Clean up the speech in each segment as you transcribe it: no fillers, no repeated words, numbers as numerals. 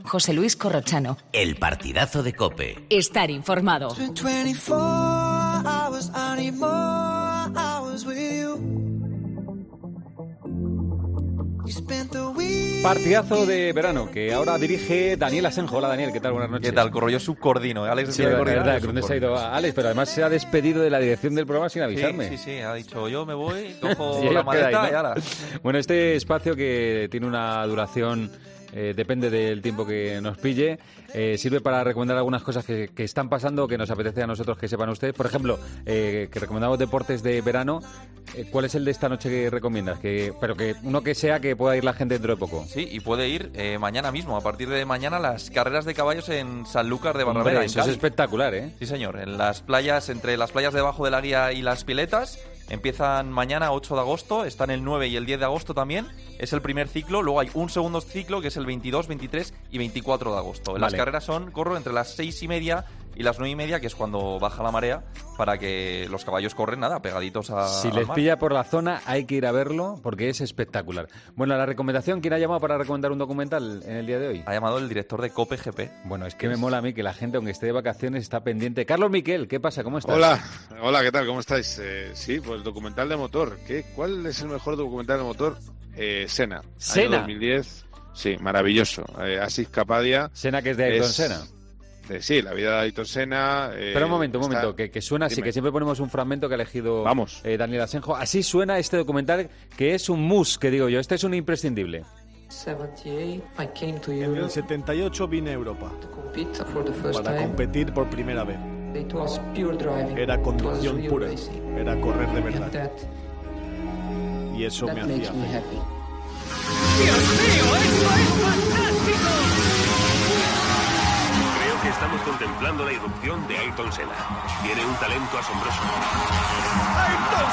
José Luis Corrochano. El partidazo de COPE. Estar informado. Partidazo de verano que ahora dirige Daniel Asenjo. Hola Daniel, ¿qué tal? Buenas noches. ¿Qué tal? Corro, yo subcoordino. Alex sí, es verdad, ¿dónde se ha ido Alex? Pero además se ha despedido de la dirección del programa sin avisarme. Sí, ha dicho yo me voy, cojo y la maleta ahí, ¿no? Y ahora. Bueno, este espacio que tiene una duración... depende del tiempo que nos pille, sirve para recomendar algunas cosas que están pasando, que nos apetece a nosotros que sepan ustedes. Por ejemplo, que recomendamos deportes de verano. ¿Cuál es el de esta noche que recomiendas? Pero que uno que sea que pueda ir la gente dentro de poco. Sí, y puede ir mañana mismo, a partir de mañana, las carreras de caballos en Sanlúcar de Barrameda. Eso es espectacular, ¿eh? Sí, señor. En las playas, entre las playas debajo de la guía y las piletas. Empiezan mañana, 8 de agosto, están el 9 y el 10 de agosto también. Es el primer ciclo, luego hay un segundo ciclo que es el 22, 23 y 24 de agosto. Vale. Las carreras corro entre las 6:30 y las 9:30, que es cuando baja la marea, para que los caballos corren, pegaditos a... Si les pilla por la zona, hay que ir a verlo, porque es espectacular. Bueno, la recomendación, ¿quién ha llamado para recomendar un documental en el día de hoy? Ha llamado el director de COPE GP. Bueno, es que me mola a mí que la gente, aunque esté de vacaciones, está pendiente. Carlos Miquel, ¿qué pasa? ¿Cómo estás? Hola, ¿qué tal? ¿Cómo estáis? Sí, pues documental de motor. ¿Cuál es el mejor documental de motor? Senna. ¿Senna? Año 2010. Sí, maravilloso. Asís Kapadia. ¿Senna, que es de Ayrton Senna? Sí, la vida de Ayrton Senna. Pero un momento, que suena así, que siempre ponemos un fragmento que ha elegido Daniel Asenjo. Así suena este documental, que es un must, que digo yo. Este es un imprescindible. En el 78 vine a Europa para competir por primera vez. Era conducción pura, era correr de verdad. Y eso me hacía feliz. ¡Dios mío, esto es fantástico! Creo que estamos contemplando la irrupción de Ayrton Senna. Tiene un talento asombroso. ¡Ayrton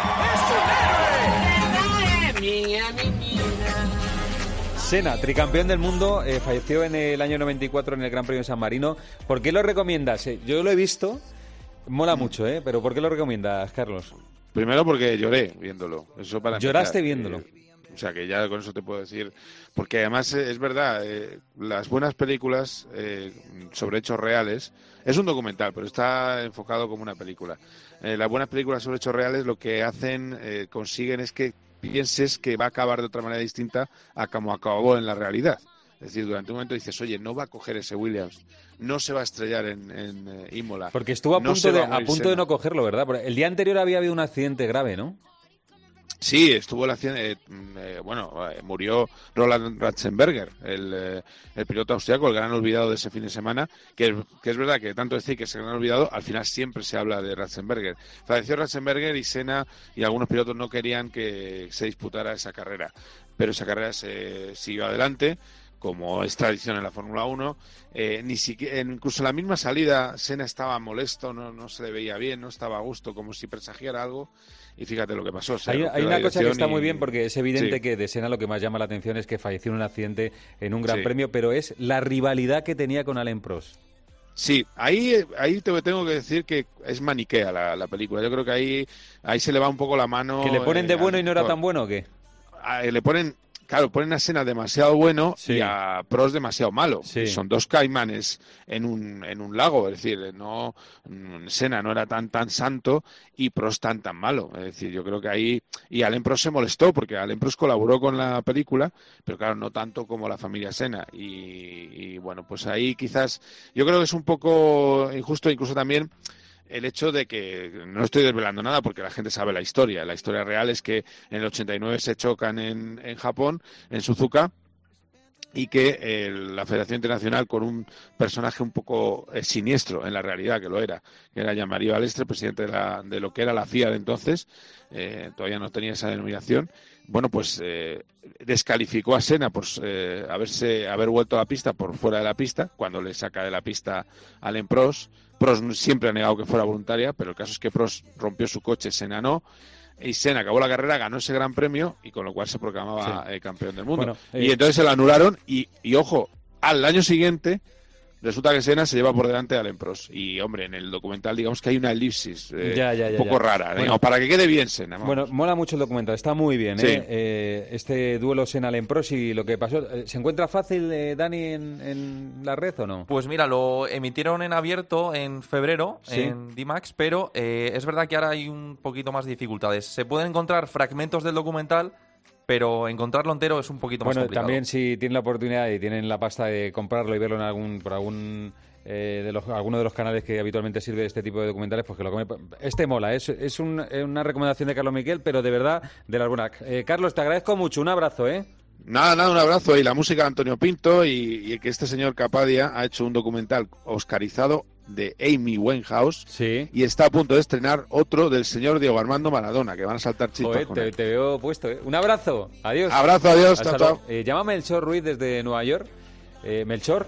Senna es un héroe! Senna, tricampeón del mundo, falleció en el año 94 en el Gran Premio de San Marino. ¿Por qué lo recomiendas? Yo lo he visto, mola mucho, pero ¿por qué lo recomiendas, Carlos? Primero porque lloré viéndolo. Eso para ¿Lloraste viéndolo? O sea, que ya con eso te puedo decir. Porque además es verdad, las buenas películas sobre hechos reales, es un documental, pero está enfocado como una película. Las buenas películas sobre hechos reales lo que hacen, consiguen es que pienses que va a acabar de otra manera distinta a como acabó en la realidad. Es decir, durante un momento dices, oye, no va a coger ese Williams, no se va a estrellar en Imola. Porque estuvo a punto de no cogerlo, ¿verdad? Porque el día anterior había habido un accidente grave, ¿no? Sí, estuvo el accidente, murió Roland Ratzenberger, el piloto austriaco, el gran olvidado de ese fin de semana, que es verdad que tanto decir que es el gran olvidado, al final siempre se habla de Ratzenberger. Falleció Ratzenberger y Senna y algunos pilotos no querían que se disputara esa carrera, pero esa carrera se siguió adelante, como es tradición en la Fórmula 1, ni siquiera, incluso en la misma salida Senna estaba molesto, no se le veía bien, no estaba a gusto, como si presagiara algo, y fíjate lo que pasó. Hay una cosa que está muy bien, porque es evidente que de Senna lo que más llama la atención es que falleció en un accidente en un gran premio, pero es la rivalidad que tenía con Alain Prost. Sí, ahí te tengo que decir que es maniquea la película. Yo creo que ahí se le va un poco la mano. ¿Que le ponen de bueno y no era tan bueno o qué? Le ponen... Claro, ponen a Senna demasiado bueno y a Prost demasiado malo. Sí. Son dos caimanes en un lago, es decir, Senna no era tan santo y Prost tan malo. Es decir, yo creo que ahí... Y Alain Prost se molestó porque Alain Prost colaboró con la película, pero claro, no tanto como la familia Senna. Y bueno, pues ahí quizás... Yo creo que es un poco injusto, incluso también... el hecho de que, no estoy desvelando nada porque la gente sabe la historia real es que en el 89 se chocan en Japón, en Suzuka, y que la Federación Internacional, con un personaje un poco siniestro en la realidad, que lo era, que era Jean-Marie Balestre, presidente de lo que era la FIA de entonces, todavía no tenía esa denominación, bueno, pues descalificó a Senna por haber vuelto a la pista por fuera de la pista, cuando le saca de la pista a Alain Prost. Prost siempre ha negado que fuera voluntaria, pero el caso es que Prost rompió su coche, Senna no, y Senna acabó la carrera, ganó ese gran premio, y con lo cual se proclamaba campeón del mundo. Bueno, y entonces se lo anularon, y ojo, al año siguiente resulta que Senna se lleva por delante a Alain Prost. Y, hombre, en el documental digamos que hay una elipsis un poco rara, bueno, digamos, para que quede bien Senna. Vamos. Bueno, mola mucho el documental, está muy bien, sí. Este duelo Senna-Alain Prost y lo que pasó. ¿Se encuentra fácil, Dani, en la red o no? Pues mira, lo emitieron en abierto en febrero, ¿sí? En D-Max, pero es verdad que ahora hay un poquito más de dificultades. Se pueden encontrar fragmentos del documental, pero encontrarlo entero es un poquito más complicado. También si tienen la oportunidad y tienen la pasta de comprarlo y verlo en alguno de los canales que habitualmente sirve este tipo de documentales, pues que lo come. Este mola, es una recomendación de Carlos Miquel, pero de verdad de las buenas. Carlos, te agradezco mucho, un abrazo, Nada, un abrazo. Y la música de Antonio Pinto y que este señor Capadia ha hecho un documental oscarizado de Amy Winehouse, sí, y está a punto de estrenar otro del señor Diego Armando Maradona, que van a saltar chispas con él. Te veo puesto, Un abrazo, adiós. Abrazo, adiós, chao. Llámame Melchor Ruiz desde Nueva York. Melchor.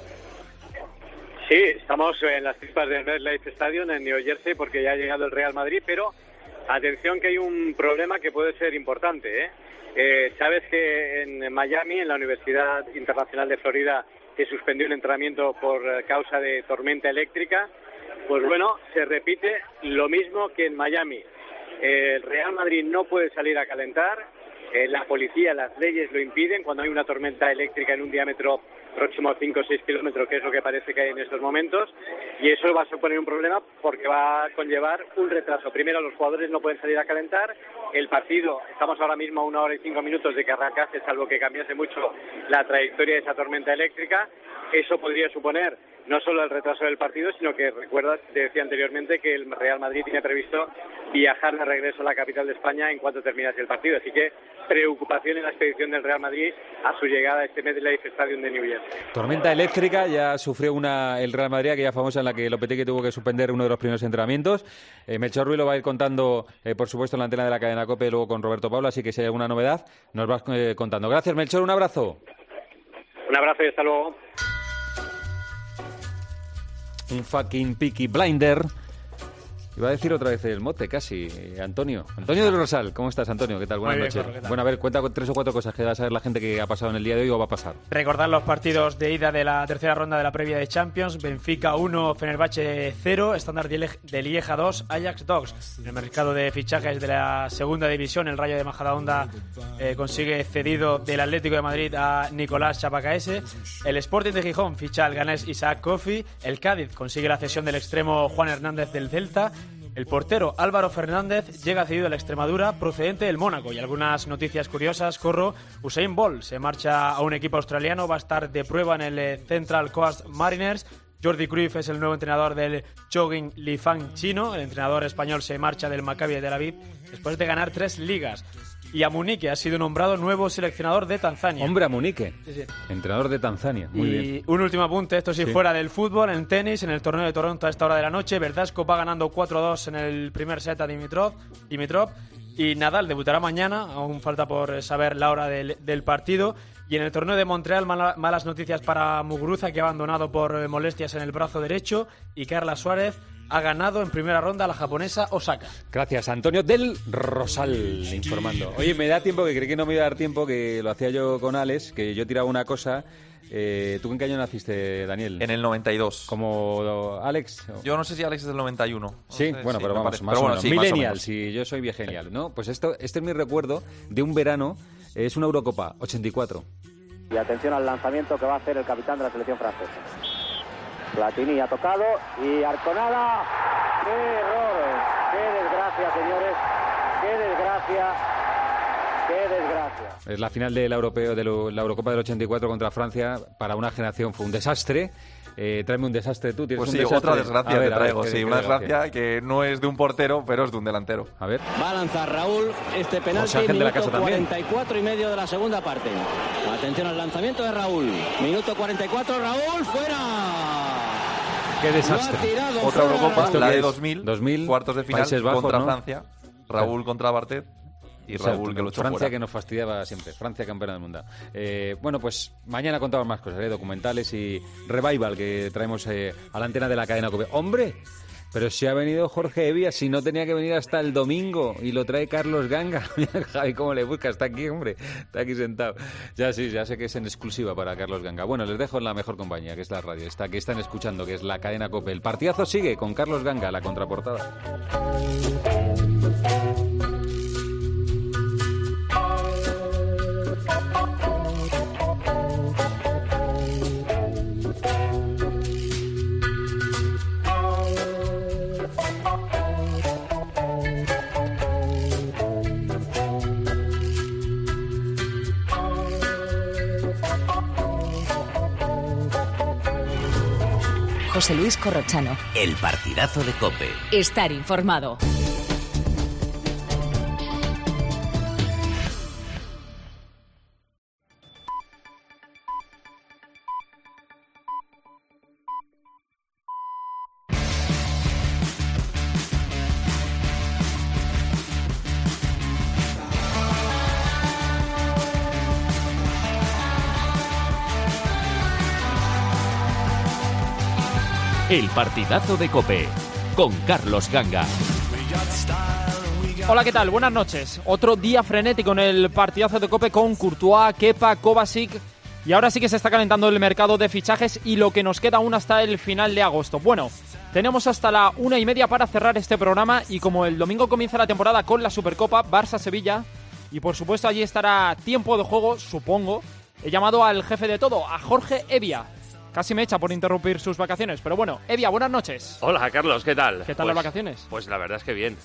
Sí, estamos en las chispas del MetLife Stadium en New Jersey porque ya ha llegado el Real Madrid, pero atención que hay un problema que puede ser importante, Sabes que en Miami, en la Universidad Internacional de Florida, se suspendió el entrenamiento por causa de tormenta eléctrica. Pues bueno, se repite lo mismo que en Miami. El Real Madrid no puede salir a calentar, la policía, las leyes lo impiden cuando hay una tormenta eléctrica en un diámetro próximo a 5 o 6 kilómetros, que es lo que parece que hay en estos momentos, y eso va a suponer un problema porque va a conllevar un retraso. Primero, los jugadores no pueden salir a calentar, el partido, estamos ahora mismo a 1 hora y 5 minutos de que arrancase, salvo que cambiase mucho la trayectoria de esa tormenta eléctrica. Eso podría suponer no solo el retraso del partido, sino que, recuerdas, te decía anteriormente que el Real Madrid tiene previsto viajar de regreso a la capital de España en cuanto terminase el partido. Así que preocupación en la expedición del Real Madrid a su llegada a este MetLife Stadium de New Jersey. Tormenta eléctrica, ya sufrió el Real Madrid, aquella famosa en la que Lopetegui tuvo que suspender uno de los primeros entrenamientos. Melchor Ruiz lo va a ir contando, por supuesto, en la antena de la cadena COPE, luego con Roberto Pablo, así que si hay alguna novedad, nos vas contando. Gracias, Melchor, un abrazo. Un abrazo y hasta luego. Un fucking Peaky Blinder. Iba a decir otra vez el mote, casi. Antonio del Rosal. ¿Cómo estás, Antonio? ¿Qué tal? Buenas noches. ¿qué tal? Bueno, a ver, cuenta con 3 o 4 cosas que va a saber la gente que ha pasado en el día de hoy o va a pasar. Recordar los partidos de ida de la tercera ronda de la previa de Champions. Benfica 1, Fenerbahce 0, Standard de Lieja 2, Ajax 2. En el mercado de fichajes de la segunda división, el Rayo de Majadahonda consigue cedido del Atlético de Madrid a Nicolás Chapacaese. El Sporting de Gijón ficha al ganés Isaac Kofi. El Cádiz consigue la cesión del extremo Juan Hernández del Celta. El portero Álvaro Fernández llega cedido a la Extremadura procedente del Mónaco. Y algunas noticias curiosas, corro. Usain Bolt se marcha a un equipo australiano, va a estar de prueba en el Central Coast Mariners. Jordi Cruyff es el nuevo entrenador del Chogying Lifan chino. El entrenador español se marcha del Maccabi de Tel Aviv después de ganar 3 ligas. Y Amunike ha sido nombrado nuevo seleccionador de Tanzania. Hombre, Amunike, sí. Entrenador de Tanzania, muy bien. Y un último apunte, esto sí, fuera del fútbol, en tenis, en el torneo de Toronto a esta hora de la noche, Verdasco va ganando 4-2 en el primer set a Dimitrov, y Nadal debutará mañana, aún falta por saber la hora del partido. Y en el torneo de Montreal, malas noticias para Muguruza, que ha abandonado por molestias en el brazo derecho, y Carla Suárez ha ganado en primera ronda a la japonesa Osaka. Gracias, Antonio del Rosal, informando. Oye, me da tiempo, que creí que no me iba a dar tiempo, que lo hacía yo con Alex, que yo tiraba una cosa. ¿Tú en qué año naciste, Daniel? En el 92. ¿Como Alex? Yo no sé si Alex es del 91. Sí, no sé, bueno, sí, pero vamos, parece. más pero o bueno, menos. sí, Millennial, si yo soy viegenial, ¿no? Pues este es mi recuerdo de un verano, es una Eurocopa, 84. Y atención al lanzamiento que va a hacer el capitán de la selección francesa. Platini ha tocado y Arconada. ¡Qué error! ¡Qué desgracia, señores! ¡Qué desgracia! ¡Qué desgracia! Es la final de la Eurocopa del 84 contra Francia. Para una generación fue un desastre. Tráeme un desastre tú. Pues sí, otra desgracia te traigo. Sí, una desgracia que no es de un portero, pero es de un delantero. A ver. Va a lanzar Raúl este penalti, minuto 44 y medio de la segunda parte. Atención al lanzamiento de Raúl. Minuto 44, Raúl, fuera. ¡Qué desastre! Otra Eurocopa, la de 2000, cuartos de final Bajos, contra ¿no? Francia. Raúl contra Bartet. Y Raúl, que lo echó Francia fuera. que nos fastidiaba siempre. Francia campeona del mundo. Bueno, pues mañana contamos más cosas, documentales y revival que traemos a la antena de la cadena COPE. ¡Hombre! Pero si ha venido Jorge Evia, si no tenía que venir hasta el domingo, y lo trae Carlos Ganga. Mira, Javi, cómo le busca, está aquí, hombre, está aquí sentado. Ya sé que es en exclusiva para Carlos Ganga. Bueno, les dejo en la mejor compañía, que es la radio, esta que están escuchando, que es la cadena COPE. El partidazo sigue con Carlos Ganga, la contraportada. José Luis Corrochano. El partidazo de COPE. Estar informado. El partidazo de COPE, con Carlos Ganga. Hola, ¿qué tal? Buenas noches. Otro día frenético en el partidazo de COPE con Courtois, Kepa, Kovacic. Y ahora sí que se está calentando el mercado de fichajes y lo que nos queda aún hasta el final de agosto. Bueno, tenemos hasta la 1:30 para cerrar este programa y como el domingo comienza la temporada con la Supercopa, Barça-Sevilla, y por supuesto allí estará tiempo de juego, supongo, he llamado al jefe de todo, a Jorge Evia. Casi me echa por interrumpir sus vacaciones, pero bueno, Evia, buenas noches. Hola, Carlos, ¿qué tal? ¿Qué tal las vacaciones? Pues la verdad es que bien,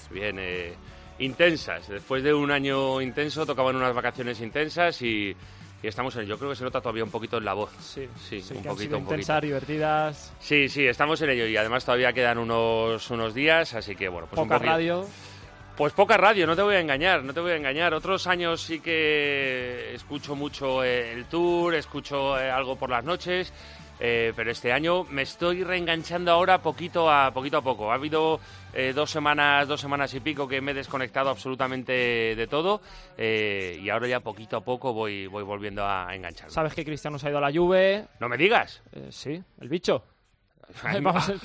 intensas. Después de un año intenso, tocaban unas vacaciones intensas y estamos en ello. Yo creo que se nota todavía un poquito en la voz. Sí, un que poquito. Intensas, divertidas. Sí, estamos en ello y además todavía quedan unos días, así que bueno, pues poca radio. Pues poca radio, no te voy a engañar. Otros años sí que escucho mucho el Tour, escucho algo por las noches. Pero este año me estoy reenganchando ahora poquito a poco. Ha habido 2 semanas y pico que me he desconectado absolutamente de todo y ahora ya poquito a poco voy volviendo a engancharme. ¿Sabes que Cristiano se ha ido a la Juve? No me digas. Sí, el bicho. Ay,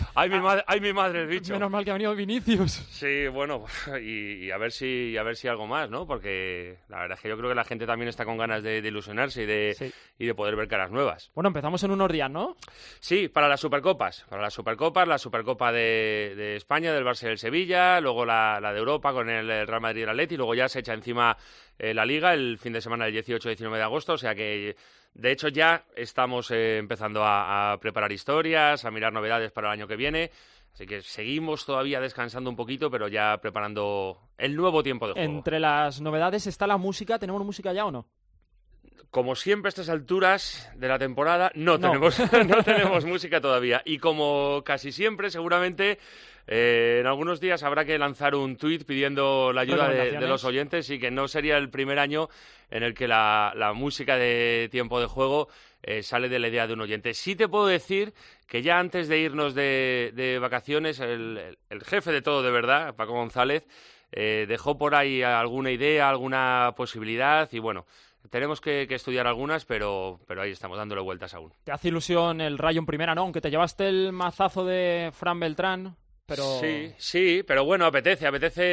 mi madre, el bicho. Menos mal que ha venido Vinicius. Sí, bueno, y a ver si algo más, ¿no? Porque la verdad es que yo creo que la gente también está con ganas de ilusionarse y de poder ver caras nuevas. Bueno, empezamos en unos días, ¿no? Sí, para las Supercopas. La Supercopa de España, del Barça y del Sevilla, luego la de Europa con el Real Madrid y el Atleti, y luego ya se echa encima la Liga el fin de semana del 18-19 de agosto, o sea que... De hecho, ya estamos empezando a preparar historias, a mirar novedades para el año que viene. Así que seguimos todavía descansando un poquito, pero ya preparando el nuevo tiempo de juego. Entre las novedades está la música. ¿Tenemos música ya o no? Como siempre a estas alturas de la temporada, no tenemos música todavía. Y como casi siempre, seguramente... en algunos días habrá que lanzar un tuit pidiendo la ayuda de los oyentes y que no sería el primer año en el que la música de tiempo de juego sale de la idea de un oyente. Sí te puedo decir que ya antes de irnos de vacaciones, el jefe de todo de verdad, Paco González, dejó por ahí alguna idea, alguna posibilidad y bueno... Tenemos que estudiar algunas, pero ahí estamos dándole vueltas aún. ¿Te hace ilusión el Rayo en primera, no? Aunque te llevaste el mazazo de Fran Beltrán... Pero... Sí, pero bueno, apetece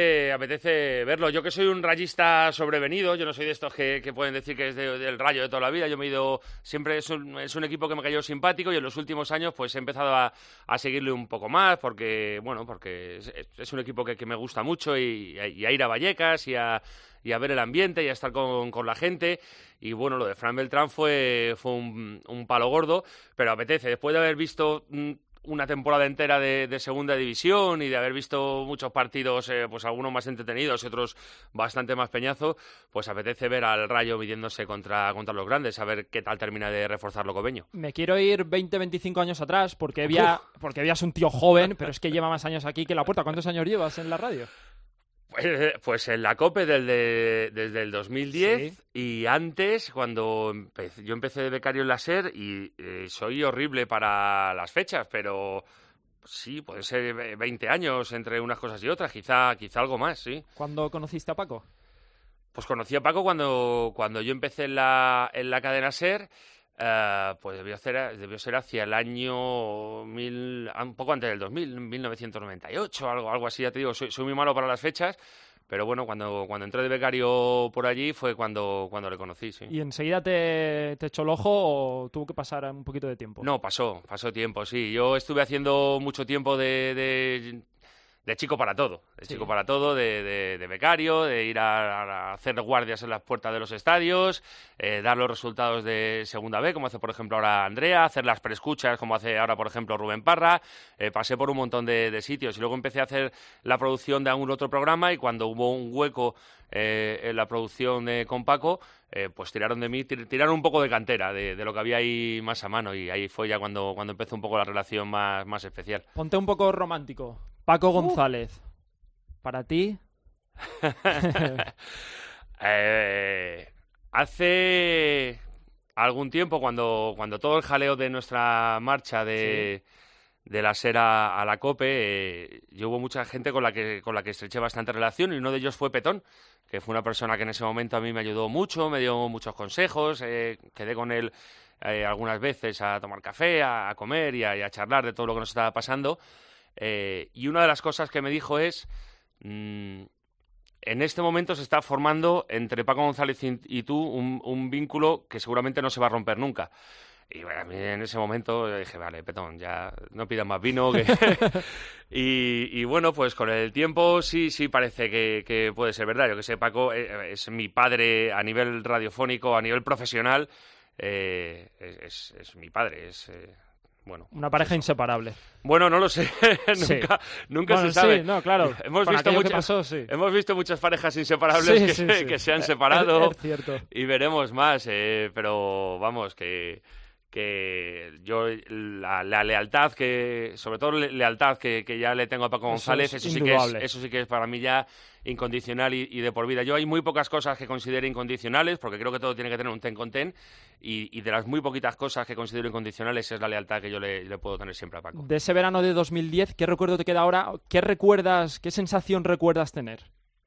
verlo. Yo que soy un rayista sobrevenido, yo no soy de estos que pueden decir que es del Rayo de toda la vida. Yo me he ido, siempre es un equipo que me cayó simpático y en los últimos años pues he empezado a seguirle un poco más porque es un equipo que me gusta mucho y a ir a Vallecas y a ver el ambiente y a estar con la gente. Y bueno, lo de Fran Beltrán fue un palo gordo, pero apetece. Después de haber visto... una temporada entera de segunda división y de haber visto muchos partidos, pues algunos más entretenidos y otros bastante más peñazo, pues apetece ver al Rayo midiéndose contra los grandes, a ver qué tal termina de reforzar lo cobeño. Me quiero ir 20-25 años atrás porque Evia es un tío joven, pero es que lleva más años aquí que la puerta. ¿Cuántos años llevas en la radio? Pues en la COPE desde el 2010 ¿sí? Y antes, cuando yo empecé de becario en la SER y soy horrible para las fechas, pero sí, puede ser 20 años entre unas cosas y otras, quizá algo más, sí. ¿Cuándo conociste a Paco? Pues conocí a Paco cuando yo empecé en la cadena SER. Pues debió ser hacia el año un poco antes del 2000, 1998, algo así, ya te digo, soy muy malo para las fechas, pero bueno, cuando entré de becario por allí fue cuando le conocí, sí. ¿Y enseguida te echó el ojo o tuvo que pasar un poquito de tiempo? No, pasó tiempo, sí. Yo estuve haciendo mucho tiempo de chico para todo, de becario, de ir a hacer guardias en las puertas de los estadios, dar los resultados de Segunda B, como hace por ejemplo ahora Andrea, hacer las preescuchas, como hace ahora por ejemplo Rubén Parra, pasé por un montón de sitios y luego empecé a hacer la producción de algún otro programa y cuando hubo un hueco en la producción con Paco, pues tiraron de mí, tiraron un poco de cantera, de lo que había ahí más a mano y ahí fue ya cuando empezó un poco la relación más especial. Ponte un poco romántico. Paco González, ¿para ti? Hace algún tiempo, cuando todo el jaleo de nuestra marcha de la SER a la COPE, yo hubo mucha gente con la que estreché bastante relación y uno de ellos fue Petón, que fue una persona que en ese momento a mí me ayudó mucho, me dio muchos consejos, quedé con él algunas veces a tomar café, a comer y a charlar de todo lo que nos estaba pasando. Y una de las cosas que me dijo es, en este momento se está formando entre Paco González y tú un vínculo que seguramente no se va a romper nunca. Y bueno, a mí en ese momento dije, vale, Petón, ya no pidas más vino. Y bueno, pues con el tiempo sí parece que puede ser verdad. Yo que sé, Paco es mi padre a nivel radiofónico, a nivel profesional, es mi padre, bueno, una pareja inseparable. Bueno, no lo sé. nunca se sabe. Sí, no, claro. Hemos visto muchas parejas inseparables que se han separado. Es cierto. Y veremos más. Pero vamos, que yo la lealtad sobre todo lealtad que ya le tengo a Paco González, eso sí que es para mí ya incondicional y de por vida. Yo hay muy pocas cosas que considero incondicionales, porque creo que todo tiene que tener un ten con ten, y de las muy poquitas cosas que considero incondicionales es la lealtad que yo le puedo tener siempre a Paco. De ese verano de 2010, ¿qué recuerdo te queda ahora? ¿Qué sensación recuerdas tener?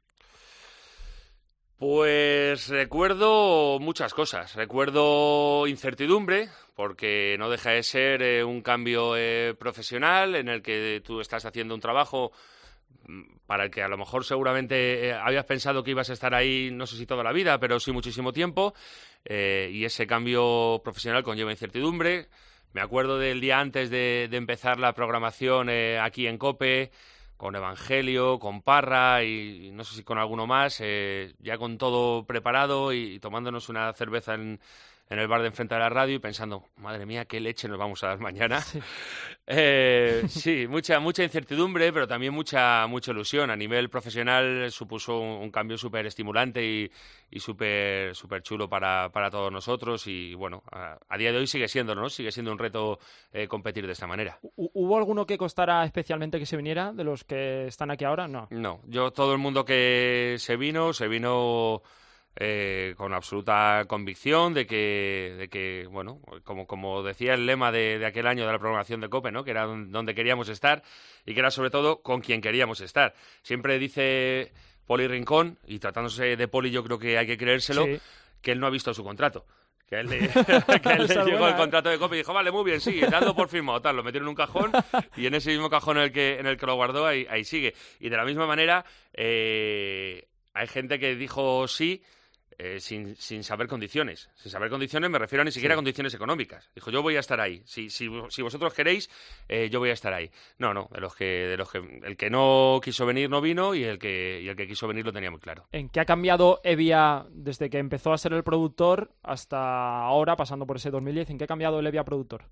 Pues recuerdo muchas cosas. Recuerdo incertidumbre, porque no deja de ser un cambio profesional en el que tú estás haciendo un trabajo para el que a lo mejor seguramente habías pensado que ibas a estar ahí, no sé si toda la vida, pero sí muchísimo tiempo, y ese cambio profesional conlleva incertidumbre. Me acuerdo del día antes de empezar la programación aquí en COPE, con Evangelio, con Parra y no sé si con alguno más, ya con todo preparado y tomándonos una cerveza en el bar de enfrente de la radio y pensando, madre mía, qué leche nos vamos a dar mañana. Sí, sí, mucha incertidumbre, pero también mucha ilusión. A nivel profesional supuso un cambio súper estimulante y súper chulo para todos nosotros y bueno, a día de hoy sigue siendo, ¿no? Sigue siendo un reto competir de esta manera. ¿Hubo alguno que costara especialmente que se viniera de los que están aquí ahora? No. No, todo el mundo que se vino con absoluta convicción de que bueno, como decía el lema de aquel año de la programación de COPE, ¿no? Que era donde queríamos estar y que era sobre todo con quien queríamos estar. Siempre dice Poli Rincón, y tratándose de Poli yo creo que hay que creérselo, sí, que él no ha visto su contrato. Que él le llegó el contrato de COPE y dijo, vale, muy bien, sigue, dando por firmado, tal, lo metieron en un cajón y en ese mismo cajón en el que lo guardó, ahí sigue. Y de la misma manera, hay gente que dijo sí, sin saber condiciones. Sin saber condiciones me refiero a ni siquiera a condiciones económicas. Dijo, yo voy a estar ahí. Si vosotros queréis, yo voy a estar ahí. No, de los que el que no quiso venir no vino y el que quiso venir lo tenía muy claro. ¿En qué ha cambiado Evia desde que empezó a ser el productor hasta ahora, pasando por ese 2010? ¿En qué ha cambiado el Evia productor?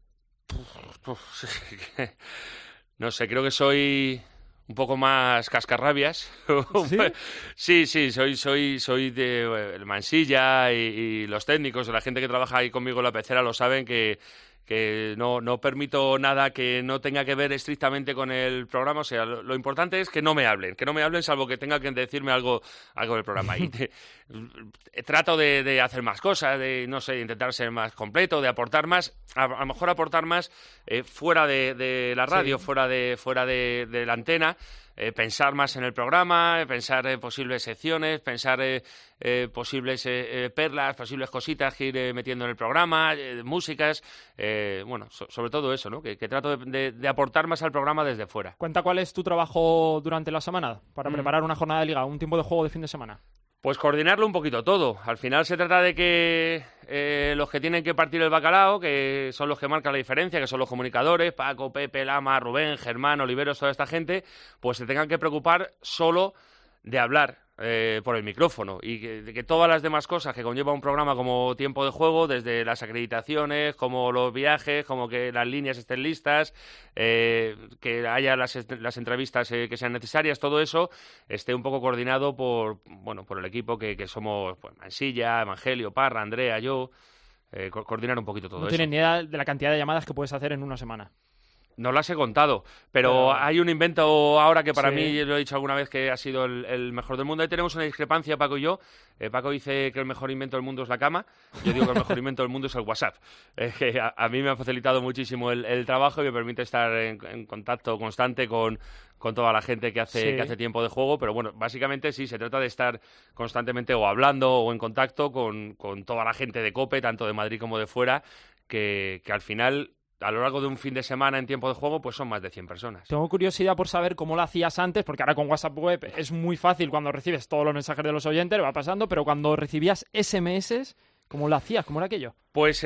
No sé, creo que soy un poco más cascarrabias. ¿Sí? Sí, soy de Mansilla y los técnicos, la gente que trabaja ahí conmigo en la pecera lo saben que no permito nada que no tenga que ver estrictamente con el programa. O sea, lo importante es que no me hablen salvo que tenga que decirme algo del programa. Y trato de hacer más cosas, de, no sé, intentar ser más completo, de aportar más, a lo mejor aportar más fuera de la radio, sí, fuera de la antena. pensar más en el programa, pensar posibles secciones, pensar posibles perlas, posibles cositas que ir metiendo en el programa, músicas, bueno, sobre todo eso, ¿no? Que trato de aportar más al programa desde fuera. Cuenta cuál es tu trabajo durante la semana para preparar una jornada de liga, un tiempo de juego de fin de semana. Pues coordinarlo un poquito todo. Al final se trata de que los que tienen que partir el bacalao, que son los que marcan la diferencia, que son los comunicadores, Paco, Pepe, Lama, Rubén, Germán, Oliveros, toda esta gente, pues se tengan que preocupar solo de hablar por el micrófono y que todas las demás cosas que conlleva un programa como tiempo de juego, desde las acreditaciones, como los viajes, como que las líneas estén listas, que haya las entrevistas que sean necesarias, todo eso esté un poco coordinado por el equipo que somos, pues, Mansilla, Evangelio, Parra, Andrea, yo, coordinar un poquito todo eso. No tienes ni idea de la cantidad de llamadas que puedes hacer en una semana. No las he contado, pero hay un invento ahora que para mí, yo lo he dicho alguna vez, que ha sido el mejor del mundo. Ahí tenemos una discrepancia, Paco y yo. Paco dice que el mejor invento del mundo es la cama. Yo digo que el mejor invento del mundo es el WhatsApp. Que a mí me ha facilitado muchísimo el trabajo y me permite estar en contacto constante con toda la gente que hace tiempo de juego. Pero bueno, básicamente sí, se trata de estar constantemente o hablando o en contacto con toda la gente de COPE, tanto de Madrid como de fuera, que al final, a lo largo de un fin de semana en tiempo de juego, pues son más de 100 personas. Tengo curiosidad por saber cómo lo hacías antes, porque ahora con WhatsApp Web es muy fácil cuando recibes todos los mensajes de los oyentes, va pasando, pero cuando recibías SMS, ¿cómo lo hacías? ¿Cómo era aquello? Pues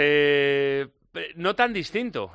no tan distinto,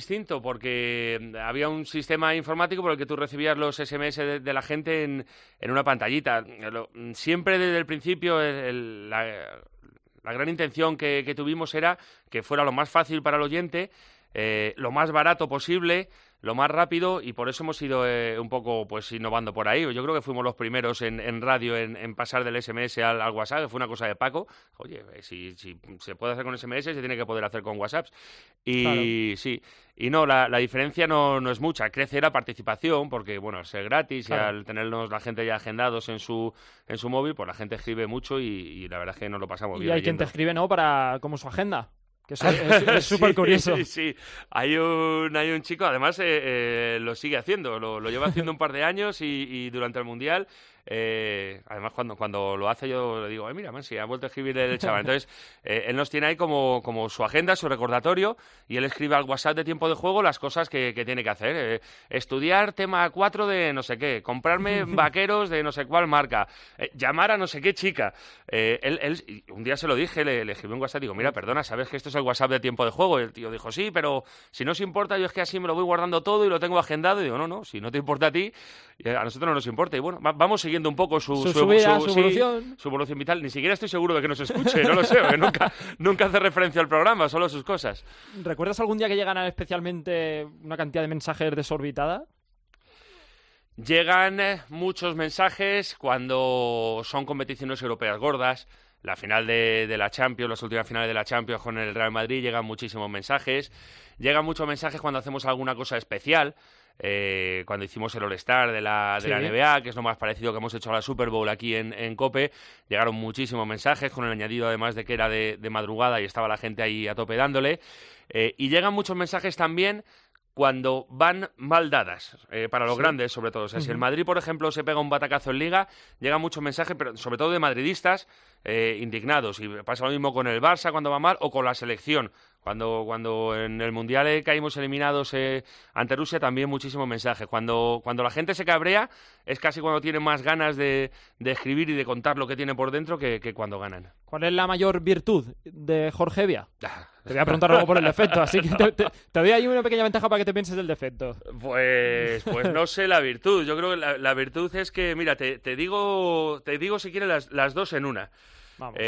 porque había un sistema informático por el que tú recibías los SMS de la gente en una pantallita. Siempre desde el principio la gran intención que tuvimos era que fuera lo más fácil para el oyente, lo más barato posible, lo más rápido, y por eso hemos ido un poco pues innovando por ahí. Yo creo que fuimos los primeros en radio en pasar del SMS al WhatsApp, que fue una cosa de Paco. Oye, si se puede hacer con SMS, se tiene que poder hacer con WhatsApp. Y claro, sí, y no, la diferencia no es mucha. Crece la participación, porque bueno, es gratis, claro, y al tenernos la gente ya agendados en su móvil, pues la gente escribe mucho y la verdad es que nos lo pasamos bien. Y hay quien te escribe, ¿no?, para como su agenda. Que es súper curioso. Sí. Hay un chico, además lo sigue haciendo, lo lleva haciendo un par de años y durante el Mundial, además cuando lo hace yo le digo, mira, Mansi, ha vuelto a escribir el chaval. Entonces, él nos tiene ahí como su agenda, su recordatorio, y él escribe al WhatsApp de tiempo de juego las cosas que tiene que hacer. Estudiar tema 4 de no sé qué, comprarme vaqueros de no sé cuál marca, llamar a no sé qué chica. Él un día se lo dije, le escribí un WhatsApp, digo, mira, perdona, ¿sabes que esto es el WhatsApp de tiempo de juego? Y el tío dijo, sí, pero si no os importa, yo es que así me lo voy guardando todo y lo tengo agendado. Y digo, no, si no te importa a ti, a nosotros no nos importa. Y bueno, vamos siguiendo un poco su evolución. Su evolución vital. Ni siquiera estoy seguro de que nos escuche, no lo sé, porque nunca hace referencia al programa, solo sus cosas. ¿Recuerdas algún día que llegan especialmente una cantidad de mensajes desorbitada? Llegan muchos mensajes cuando son competiciones europeas gordas. La final de la Champions, las últimas finales de la Champions con el Real Madrid, llegan muchísimos mensajes. Llegan muchos mensajes cuando hacemos alguna cosa especial. Cuando hicimos el All-Star de la NBA, que es lo más parecido que hemos hecho a la Super Bowl aquí en COPE, llegaron muchísimos mensajes, con el añadido además de que era de madrugada y estaba la gente ahí a tope dándole. Y llegan muchos mensajes también cuando van mal dadas, para los grandes sobre todo. O sea, si el Madrid, por ejemplo, se pega un batacazo en Liga, llegan muchos mensajes, pero sobre todo de madridistas indignados. Y pasa lo mismo con el Barça cuando va mal, o con la selección. Cuando en el Mundial caímos eliminados ante Rusia, también muchísimos mensajes. Cuando la gente se cabrea, es casi cuando tienen más ganas de escribir y de contar lo que tiene por dentro que cuando ganan. ¿Cuál es la mayor virtud de Jorge Evia? Te voy a preguntar luego por el defecto, así que te doy ahí una pequeña ventaja para que te pienses del defecto. Pues no sé la virtud. Yo creo que la virtud es que, mira, te digo si quieres las dos en una. Vamos.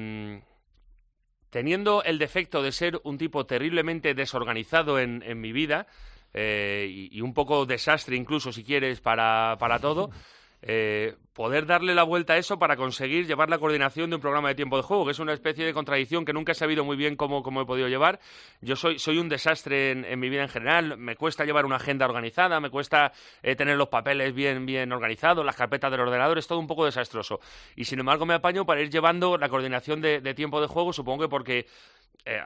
Teniendo el defecto de ser un tipo terriblemente desorganizado en mi vida, y un poco desastre incluso, si quieres, para todo, poder darle la vuelta a eso para conseguir llevar la coordinación de un programa de tiempo de juego, que es una especie de contradicción que nunca he sabido muy bien cómo he podido llevar. Yo soy un desastre en mi vida en general, me cuesta llevar una agenda organizada, me cuesta tener los papeles bien organizados, las carpetas del ordenador, es todo un poco desastroso. Y sin embargo me apaño para ir llevando la coordinación de tiempo de juego, supongo que porque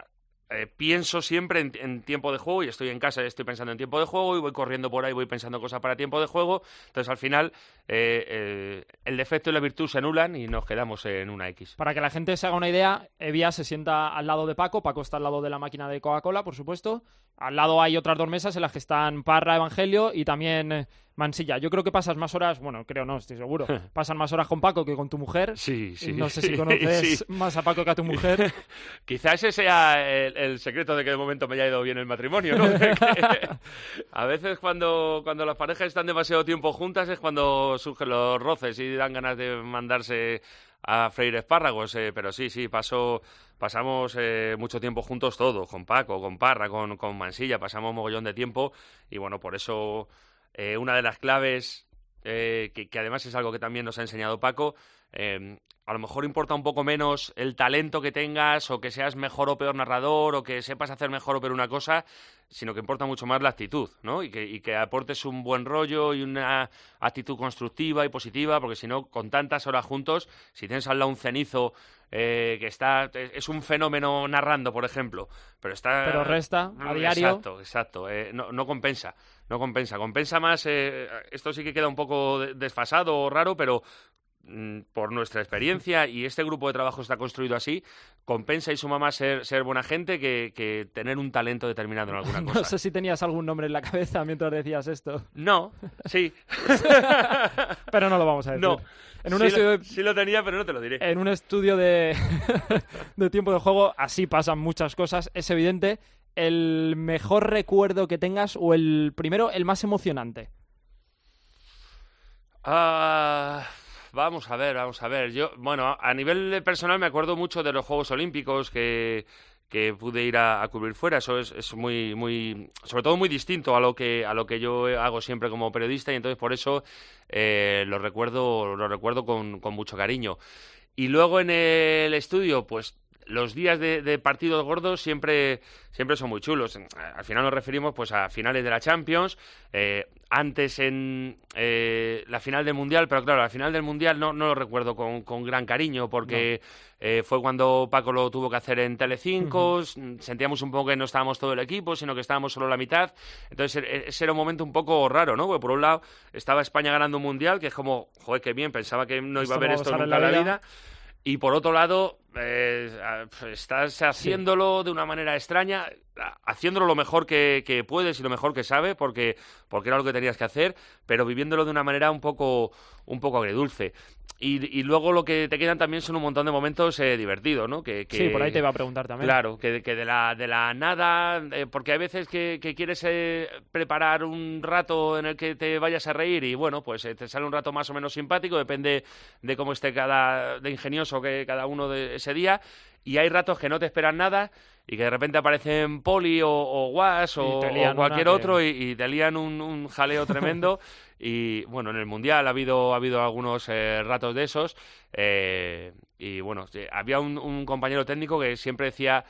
pienso siempre en tiempo de juego, y estoy en casa y estoy pensando en tiempo de juego, y voy corriendo por ahí, voy pensando cosas para tiempo de juego. Entonces, al final, el defecto y la virtud se anulan y nos quedamos en una X. Para que la gente se haga una idea, Evia se sienta al lado de Paco está al lado de la máquina de Coca-Cola, por supuesto. Al lado hay otras 2 mesas en las que están Parra, Evangelio y también Mansilla. Yo creo que pasas más horas, bueno, creo no, estoy seguro, pasan más horas con Paco que con tu mujer. Sí. No sé si conoces más a Paco que a tu mujer. Quizás ese sea el secreto de que de momento me haya ido bien el matrimonio, ¿no? A veces cuando las parejas están demasiado tiempo juntas es cuando surgen los roces y dan ganas de mandarse a freír espárragos, pero sí, pasamos mucho tiempo juntos todos, con Paco, con Parra, con Mansilla, pasamos mogollón de tiempo, y bueno, por eso una de las claves, que además es algo que también nos ha enseñado Paco, a lo mejor importa un poco menos el talento que tengas, o que seas mejor o peor narrador, o que sepas hacer mejor o peor una cosa, sino que importa mucho más la actitud, ¿no? Y que aportes un buen rollo y una actitud constructiva y positiva, porque si no, con tantas horas juntos, si tienes al lado un cenizo que es un fenómeno narrando, por ejemplo, pero resta a diario. Exacto. No compensa. Compensa más, esto sí que queda un poco desfasado o raro, pero por nuestra experiencia, y este grupo de trabajo está construido así, compensa y suma más ser buena gente que tener un talento determinado en alguna cosa. No sé si tenías algún nombre en la cabeza mientras decías esto. No, sí. Pero no lo vamos a decir. No. Sí lo tenía, pero no te lo diré. En un estudio de tiempo de juego así pasan muchas cosas, es evidente. ¿El mejor recuerdo que tengas, o el más emocionante? Vamos a ver. Yo, bueno, a nivel personal me acuerdo mucho de los Juegos Olímpicos que pude ir a cubrir fuera. Eso es muy, sobre todo muy distinto a lo que yo hago siempre como periodista, y entonces por eso lo recuerdo con mucho cariño. Y luego en el estudio, pues los días de partidos gordos siempre son muy chulos. Al final nos referimos pues a finales de la Champions, antes en la final del Mundial, pero claro, la final del Mundial no lo recuerdo con gran cariño, porque fue cuando Paco lo tuvo que hacer en Telecinco, sentíamos un poco que no estábamos todo el equipo, sino que estábamos solo la mitad. Entonces ese era un momento un poco raro, ¿no? Porque por un lado estaba España ganando un Mundial, que es como, joder, qué bien, pensaba que no iba a haber esto nunca en la vida. Y por otro lado, estás haciéndolo de una manera extraña, haciéndolo lo mejor que puedes y lo mejor que sabes, porque era lo que tenías que hacer, pero viviéndolo de una manera un poco agridulce. Y luego lo que te quedan también son un montón de momentos divertidos, ¿no? Sí, por ahí te iba a preguntar también. Claro, que de la nada, porque hay veces que quieres preparar un rato en el que te vayas a reír, y bueno, pues te sale un rato más o menos simpático, depende de cómo esté de ingenioso que cada uno de ese día, y hay ratos que no te esperan nada, y que de repente aparecen Poli o Guas o cualquier otro y te lían un jaleo tremendo. Y bueno, en el Mundial ha habido algunos ratos de esos, y bueno, había un compañero técnico que siempre decía,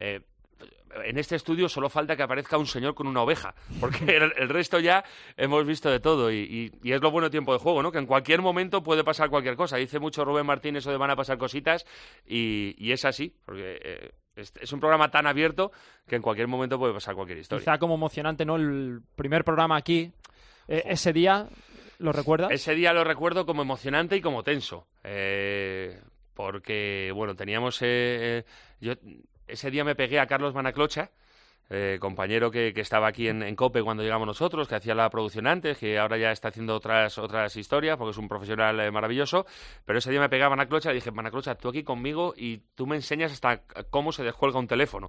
en este estudio solo falta que aparezca un señor con una oveja, porque el resto ya hemos visto de todo, y es lo bueno de tiempo de juego, ¿no? Que en cualquier momento puede pasar cualquier cosa. Dice mucho Rubén Martín eso de van a pasar cositas, y es así, porque es un programa tan abierto que en cualquier momento puede pasar cualquier historia. Quizá como emocionante, ¿no? El primer programa aquí, ese día, ¿lo recuerdas? Ese día lo recuerdo como emocionante y como tenso, porque, bueno, teníamos... yo ese día me pegué a Carlos Manaclocha, compañero que estaba aquí en COPE cuando llegamos nosotros, que hacía la producción antes, que ahora ya está haciendo otras historias, porque es un profesional maravilloso, pero ese día me pegué a Manaclocha y dije, Manaclocha, tú aquí conmigo y tú me enseñas hasta cómo se descuelga un teléfono.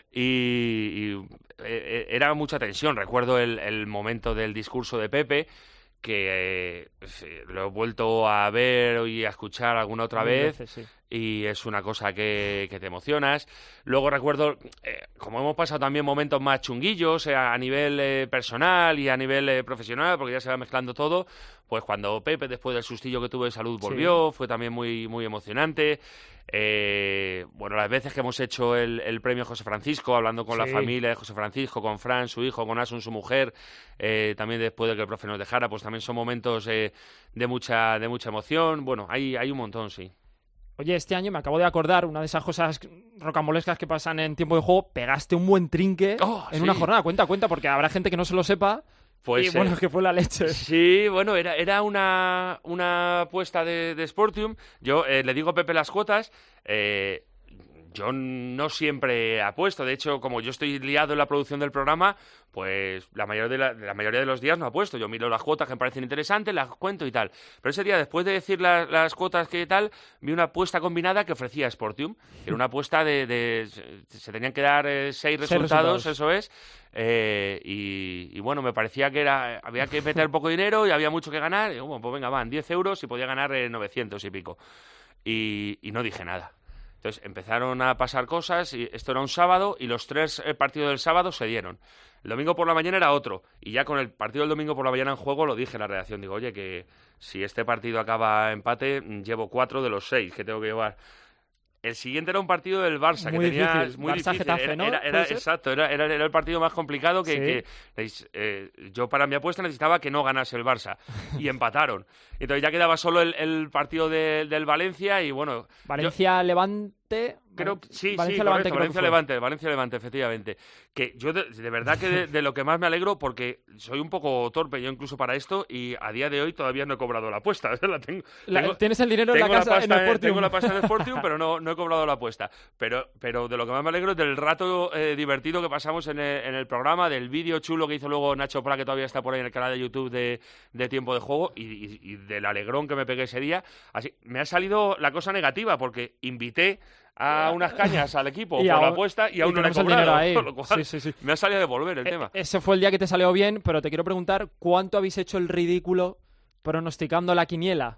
Y era mucha tensión. Recuerdo el momento del discurso de Pepe, que lo he vuelto a ver y a escuchar alguna otra vez, sí. Y es una cosa que te emocionas. Luego recuerdo, como hemos pasado también momentos más chunguillos a nivel personal y a nivel profesional, porque ya se va mezclando todo, pues cuando Pepe, después del sustillo que tuvo de salud, volvió, fue también muy, muy emocionante. Bueno, las veces que hemos hecho el premio José Francisco, hablando con la familia de José Francisco, con Fran, su hijo, con Asun, su mujer, también después de que el profe nos dejara, pues también son momentos de mucha emoción. Bueno, hay un montón, sí. Oye, este año me acabo de acordar, una de esas cosas rocambolescas que pasan en tiempo de juego, pegaste un buen trinque en una jornada. Cuenta, porque habrá gente que no se lo sepa. Pues, y bueno, es que fue la leche. Sí, bueno, era una apuesta de Sportium. Yo le digo a Pepe las cuotas. Yo no siempre apuesto. De hecho, como yo estoy liado en la producción del programa, pues la mayoría de los días no apuesto. Yo miro las cuotas que me parecen interesantes, las cuento y tal. Pero ese día, después de decir las cuotas que tal, vi una apuesta combinada que ofrecía Sportium. Era una apuesta se tenían que dar 6 resultados, eso es. Y bueno, me parecía que había que meter poco dinero y había mucho que ganar. Y bueno, pues venga, van 10 euros y podía ganar 900 y pico. Y no dije nada. Entonces empezaron a pasar cosas, y esto era un sábado, y los 3 partidos del sábado se dieron. El domingo por la mañana era otro, y ya con el partido del domingo por la mañana en juego lo dije en la redacción. Digo, oye, que si este partido acaba empate, llevo 4 de los 6 que tengo que llevar. El siguiente era un partido del Barça, muy que tenía difícil. muy Barça, difícil. Getafe, ¿no? Exacto, era el partido más complicado que yo para mi apuesta necesitaba que no ganase el Barça. Y empataron. Entonces ya quedaba solo el partido del Valencia y bueno... Valencia-Levante... Creo que sí, Valencia-Levante, Valencia-Levante, efectivamente. Que yo de verdad que de lo que más me alegro, porque soy un poco torpe yo incluso para esto, y a día de hoy todavía no he cobrado la apuesta. Tienes el dinero en la casa en Sportium. Tengo la pasta en Sportium, pero no he cobrado la apuesta. Pero de lo que más me alegro es del rato divertido que pasamos en el programa, del vídeo chulo que hizo luego Nacho Pla, que todavía está por ahí en el canal de YouTube de Tiempo de Juego, y del alegrón que me pegué ese día. Así, me ha salido la cosa negativa, porque invité a unas cañas al equipo por la apuesta y aún no le he cobrado, con lo cual me ha salido a devolver el tema. Ese fue el día que te salió bien, pero te quiero preguntar, ¿cuánto habéis hecho el ridículo pronosticando la quiniela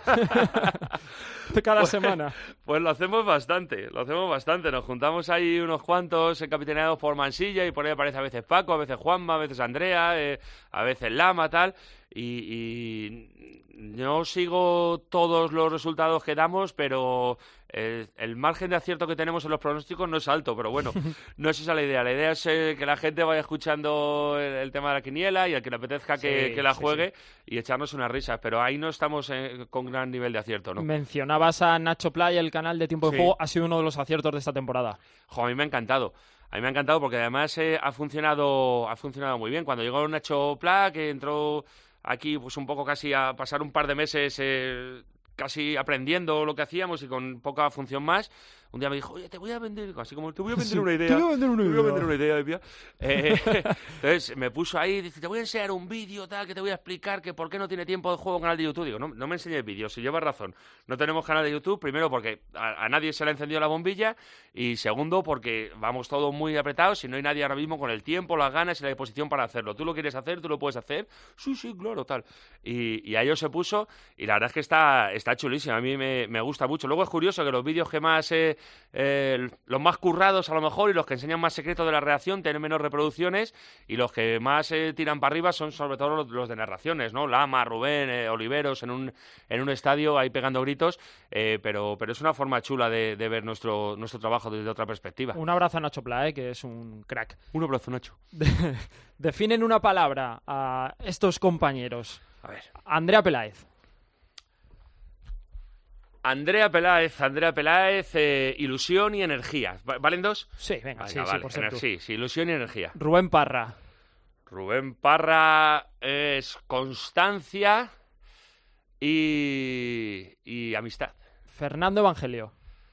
cada semana? Pues lo hacemos bastante. Nos juntamos ahí unos cuantos capitaneados por Mansilla, y por ahí aparece a veces Paco, a veces Juanma, a veces Andrea, a veces Lama, tal. Y no sigo todos los resultados que damos, pero el margen de acierto que tenemos en los pronósticos no es alto, pero bueno, no es esa la idea. La idea es que la gente vaya escuchando el tema de la quiniela, y al que le apetezca que la juegue y echarnos unas risas, pero ahí no estamos con gran nivel de acierto, ¿no? Mencionabas a Nacho Playa, el canal de Tiempo de Juego, ha sido uno de los aciertos de esta temporada. A mí me ha encantado. A mí me ha encantado porque además ha funcionado muy bien. Cuando llegó Nacho Pla, que entró aquí pues un poco casi a pasar un par de meses casi aprendiendo lo que hacíamos y con poca función más, un día me dijo, oye, te voy a vender, así como, te voy a vender una idea. Te voy a vender una idea. Entonces me puso ahí, dice, te voy a enseñar un vídeo, tal, que te voy a explicar que por qué no tiene Tiempo de Juego canal de YouTube. Digo, no me enseñes vídeos, si llevas razón. No tenemos canal de YouTube, primero porque a nadie se le ha encendido la bombilla, y segundo porque vamos todos muy apretados y no hay nadie ahora mismo con el tiempo, las ganas y la disposición para hacerlo. Tú lo quieres hacer, tú lo puedes hacer. Sí, claro, tal. Y a ello se puso, y la verdad es que está chulísimo. A mí me gusta mucho. Luego es curioso que los vídeos que más... los más currados a lo mejor y los que enseñan más secretos de la redacción tienen menos reproducciones, y los que más tiran para arriba son sobre todo los de narraciones, ¿no? Lama, Rubén, Oliveros en un estadio ahí pegando gritos, pero es una forma chula de ver nuestro trabajo desde otra perspectiva. Un abrazo a Nacho Pla, que es un crack. Un abrazo, Nacho. Definen una palabra a estos compañeros. A ver. Andrea Peláez. Andrea Peláez, ilusión y energía. ¿Valen 2? Sí, venga, sí, por ser tú. Sí, ilusión y energía. Rubén Parra es constancia y amistad. Fernando Evangelio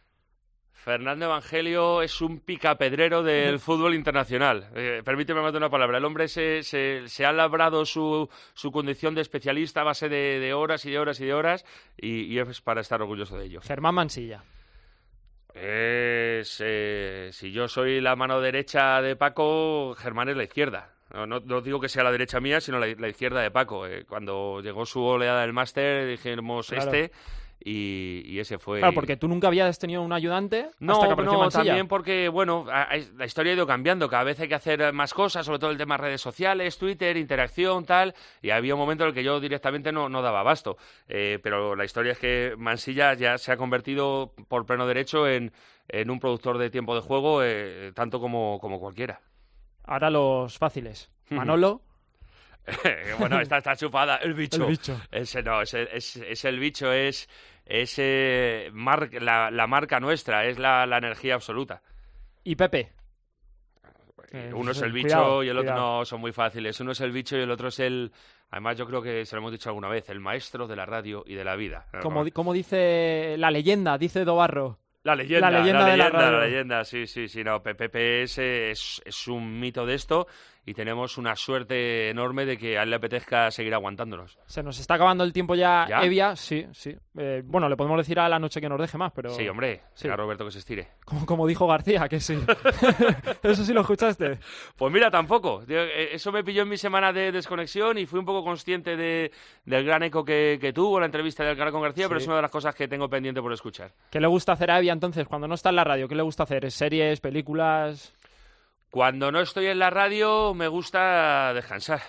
es un picapedrero del fútbol internacional. Permíteme más de una palabra. El hombre se ha labrado su condición de especialista a base de horas y de horas y de horas, y es para estar orgulloso de ello. Germán Mansilla. Si yo soy la mano derecha de Paco, Germán es la izquierda. No digo que sea la derecha mía, sino la izquierda de Paco. Cuando llegó su oleada del máster, dijimos claro. Y ese fue... Claro, porque tú nunca habías tenido un ayudante hasta que apareció Mansilla. También porque, bueno, la historia ha ido cambiando. Cada vez hay que hacer más cosas, sobre todo el tema de redes sociales, Twitter, interacción, tal. Y había un momento en el que yo directamente no daba abasto. Pero la historia es que Mansilla ya se ha convertido por pleno derecho en un productor de Tiempo de Juego, tanto como cualquiera. Ahora los fáciles. Manolo... Bueno, está chupada. El bicho. El bicho. Ese no, es el bicho, es la marca nuestra, es la energía absoluta. ¿Y Pepe? Uno es el bicho cuidado, y el otro cuidado. no, son muy fáciles. Uno es el bicho y el otro es el... Además, yo creo que se lo hemos dicho alguna vez, el maestro de la radio y de la vida. Como dice la leyenda, dice Dobarro. La leyenda de la radio. la leyenda, sí, no, Pepe es un mito de esto y tenemos una suerte enorme de que a él le apetezca seguir aguantándonos. Se nos está acabando el tiempo ya. Evia, sí. Bueno, le podemos decir a la noche que nos deje más, pero... Sí, hombre, será Roberto que se estire. Como dijo García, que sí. Eso sí lo escuchaste. Pues mira, tampoco. Eso me pilló en mi semana de desconexión y fui un poco consciente del gran eco que tuvo la entrevista del Alcalá con García, pero es una de las cosas que tengo pendiente por escuchar. ¿Qué le gusta hacer a Evia entonces cuando no está en la radio? ¿Qué le gusta hacer? ¿Series, películas...? Cuando no estoy en la radio me gusta descansar.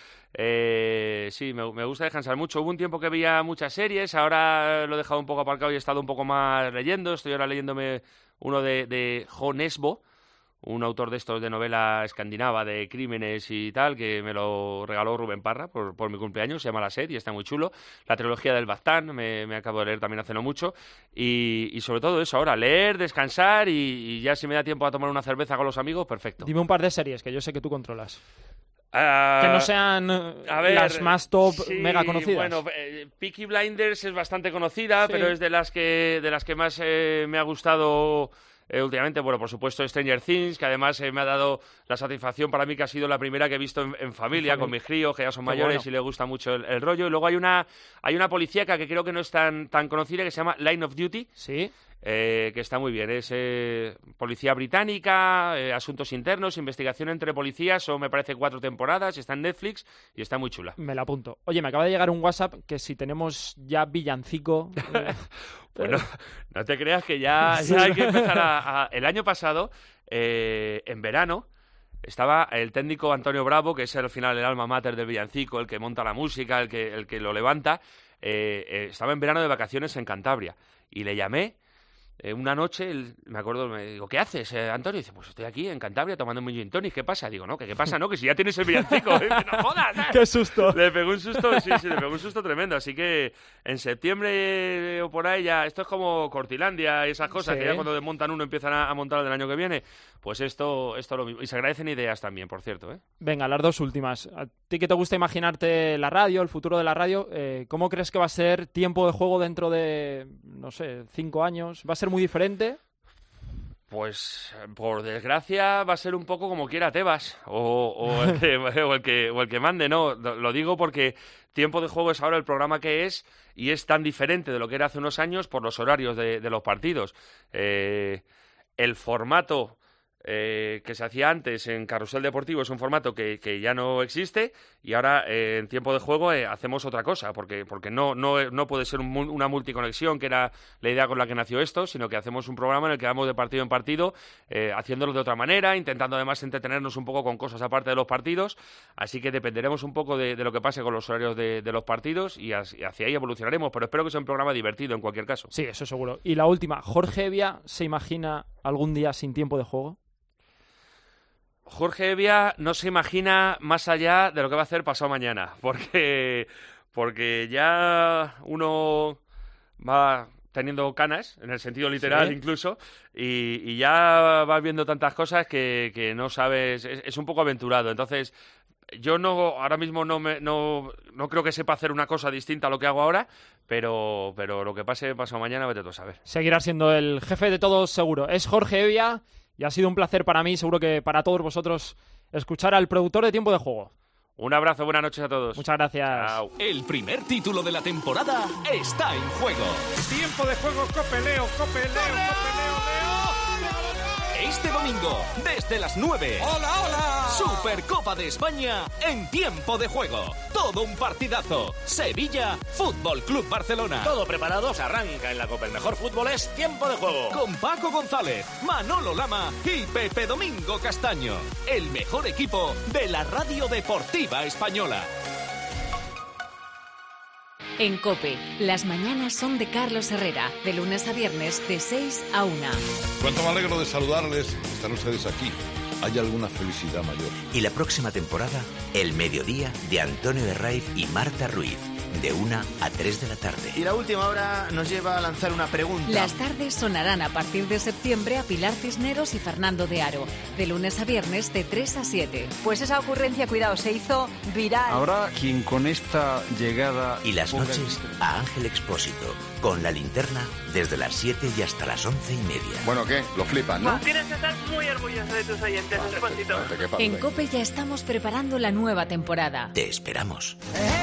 Sí, me gusta descansar mucho. Hubo un tiempo que veía muchas series, ahora lo he dejado un poco aparcado y he estado un poco más leyendo. Estoy ahora leyéndome uno de Jo Nesbø, un autor de estos de novela escandinava de crímenes y tal, que me lo regaló Rubén Parra por mi cumpleaños, se llama La Sed y está muy chulo. La trilogía del Baztán me acabo de leer también hace no mucho y sobre todo eso, ahora leer, descansar y ya si me da tiempo a tomar una cerveza con los amigos, perfecto. Dime un par de series que yo sé que tú controlas. Que no sean las más top, sí, mega conocidas. Bueno, Peaky Blinders es bastante conocida, sí, pero es de las que más me ha gustado últimamente. Bueno, por supuesto Stranger Things, que además me ha dado la satisfacción para mí que ha sido la primera que he visto en familia, con mis críos, que ya son mayores, bueno, y les gusta mucho el rollo. Y luego hay una policíaca que creo que no es tan conocida, que se llama Line of Duty. Sí. Que está muy bien, es policía británica, asuntos internos, investigación entre policías, son me parece 4 temporadas, está en Netflix y está muy chula. Me la apunto. Oye, me acaba de llegar un WhatsApp que si tenemos ya villancico... Bueno, no te creas que ya hay que empezar El año pasado, en verano, estaba el técnico Antonio Bravo, que es al final el alma mater del villancico, el que monta la música, el que lo levanta, estaba en verano de vacaciones en Cantabria y le llamé. Una noche, me acuerdo, me digo, ¿qué haces, Antonio? Y dice, pues estoy aquí en Cantabria tomando un gin tonic, ¿qué pasa? Digo, no, ¿qué pasa? No, que si ya tienes el villancico, no jodas, ¿sabes? ¡Qué susto! Le pegó un susto, sí, le pegó un susto tremendo, así que en septiembre o por ahí ya, esto es como Cortilandia y esas cosas, sí, que ya cuando desmontan uno empiezan a montar del año que viene, pues esto lo mismo. Y se agradecen ideas también, por cierto, ¿eh? Venga, las dos últimas. A ti que te gusta imaginarte la radio, el futuro de la radio, ¿cómo crees que va a ser tiempo de juego dentro de, no sé, 5 años? ¿Va a ser muy diferente? Pues, por desgracia, va a ser un poco como quiera Tebas o el que mande, ¿no? Lo digo porque Tiempo de Juego es ahora el programa que es y es tan diferente de lo que era hace unos años por los horarios de los partidos. El formato que se hacía antes en Carrusel Deportivo es un formato que ya no existe y ahora en Tiempo de Juego hacemos otra cosa porque no puede ser una multiconexión, que era la idea con la que nació esto, sino que hacemos un programa en el que vamos de partido en partido haciéndolo de otra manera, intentando además entretenernos un poco con cosas aparte de los partidos, así que dependeremos un poco de lo que pase con los horarios de los partidos y hacia ahí evolucionaremos, pero espero que sea un programa divertido en cualquier caso. Sí, eso seguro. Y la última, ¿Jorge Evia se imagina algún día sin Tiempo de Juego? Jorge Evia no se imagina más allá de lo que va a hacer pasado mañana, porque ya uno va teniendo canas, en el sentido literal, ¿sí? Incluso, y ya vas viendo tantas cosas que no sabes, es un poco aventurado, entonces yo ahora mismo no creo que sepa hacer una cosa distinta a lo que hago ahora, pero lo que pase pasado mañana vete tú a saber. Seguirá siendo el jefe de todos seguro. Es Jorge Evia. Y ha sido un placer para mí, seguro que para todos vosotros, escuchar al productor de Tiempo de Juego. Un abrazo, buenas noches a todos. Muchas gracias. Chao. El primer título de la temporada está en juego. Tiempo de Juego, Cope Leo, Cope Leo, Cope Leo, Leo. Este domingo, desde las 9. ¡Hola, hola! Supercopa de España en Tiempo de Juego. Todo un partidazo. Sevilla, Fútbol Club Barcelona. Todo preparados, arranca en la Copa. El mejor fútbol es Tiempo de Juego. Con Paco González, Manolo Lama y Pepe Domingo Castaño. El mejor equipo de la radio deportiva española. En COPE, las mañanas son de Carlos Herrera, de lunes a viernes de 6 a 1. Cuánto me alegro de saludarles, están ustedes aquí, ¿Hay alguna felicidad mayor? Y la próxima temporada, El Mediodía de Antonio Herraiz y Marta Ruiz, de 1 a 3 de la tarde. Y la última hora nos lleva a lanzar una pregunta. Las tardes sonarán a partir de septiembre a Pilar Cisneros y Fernando de Aro, de lunes a viernes de 3 a 7. Pues esa ocurrencia, cuidado, se hizo viral. Habrá quien con esta llegada... Y las noches a Ángel Expósito, con La Linterna desde las 7 y hasta las 11:30. Bueno, ¿qué? Lo flipan, ¿no? Tienes que estar muy orgulloso de tus oyentes, Expósito. En COPE ya estamos preparando la nueva temporada. Te esperamos.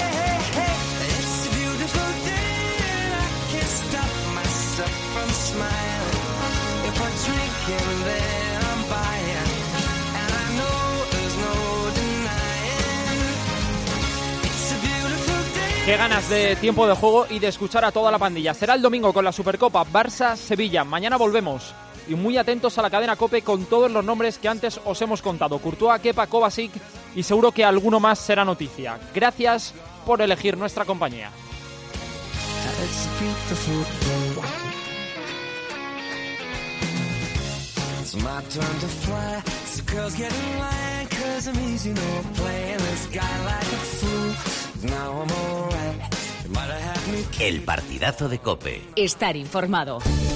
Qué ganas de tiempo de juego y de escuchar a toda la pandilla. Será el domingo con la Supercopa Barça-Sevilla. Mañana volvemos. Y muy atentos a la cadena COPE con todos los nombres que antes os hemos contado. Courtois, Kepa, Kovacic y seguro que alguno más será noticia. Gracias por elegir nuestra compañía. It's my turn to fly, so girls get in line, 'cause I'm easy, no playing this guy like a fool. Now I'm alright, you might have had me. El partidazo de COPE. Estar informado.